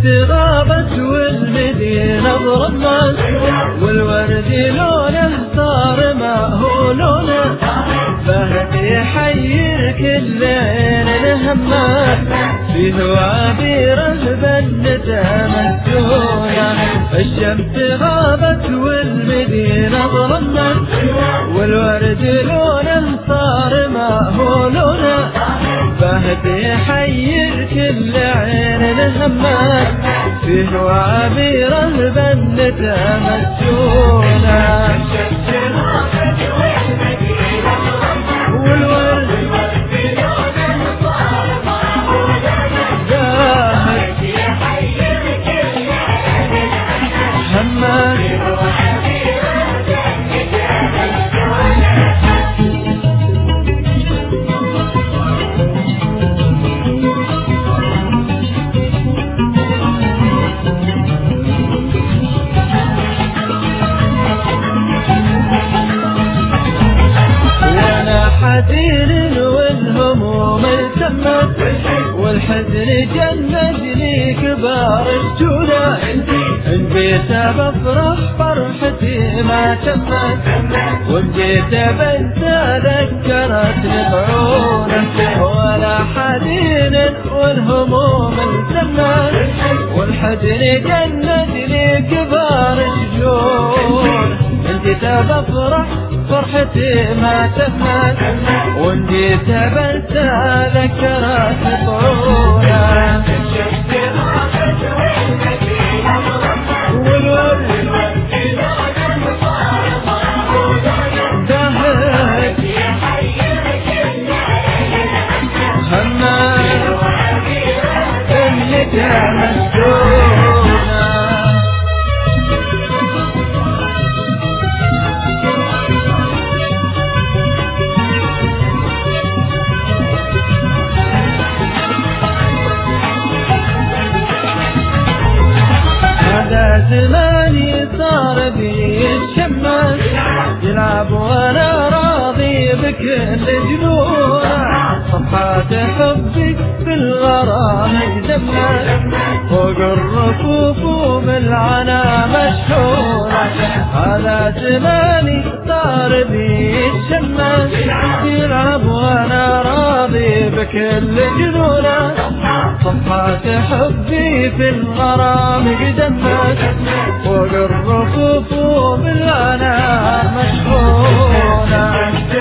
الشمس غابت والمدينة ظلمت، والورد لونه صار ما هو لونه، فهد يحير كل عين همات، فيه وعبيره بالندى مسجونة. الشمس غابت والمدينة ظلمت، والورد لونه صار ما هو لونه، فهد يحير كل عين همات، فيه وعبيره بالندى مسجونة. حزين والهموم التمت، والحزن جند لي كبار الجودة، انجيت بفرح فرحتي ما تمت، وانجيت بنسى ذكرتني بعونه. ولا حزين والهموم التمت، والحزن جند لي كبار الجودة، انجيت بفرح فرحتي ما تمت، وانجيت بنسى ذكرت طعونا. والورد دهت همات الندى مسجونة. زماني صار بي الشمس، يلعب وانا راضي بكل جنونه، صفحات حبك في الغرام دمت، فوق الرفوف وبالعنا مشحونه. هذا زماني صار بي الشمس، يلعب وانا راضي بكل جنونه، صفحات حبي في الغرام قدمت، فوق الرفوف وبالعنا مشحونة.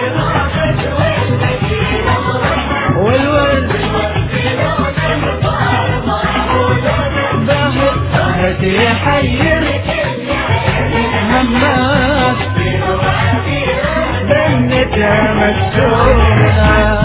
والورد بهت يحير همات بالندى مسجونة.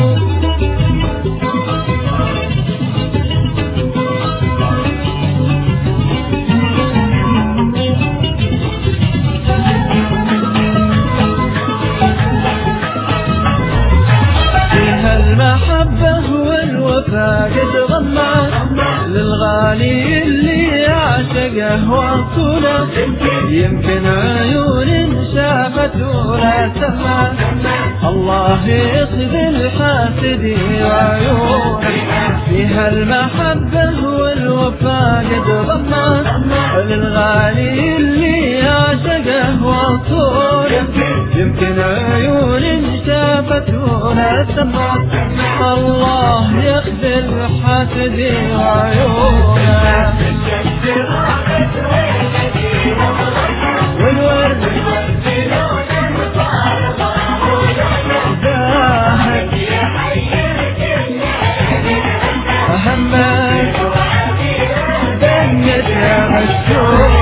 المحبة والوفا قد غمت، للغالي اللي عاشقه وصوله، يمكن عيون شافت ولا سمت، الله يخذ الحاسد وعيونه. فيها المحبة والوفا قد غمت، للغالي اللي عاشقه وصوله، يمكن عيون شافت ولا سمعت، الله يخذل حاسدي وعيونه. والورد داهت همات بالندى مسجونة.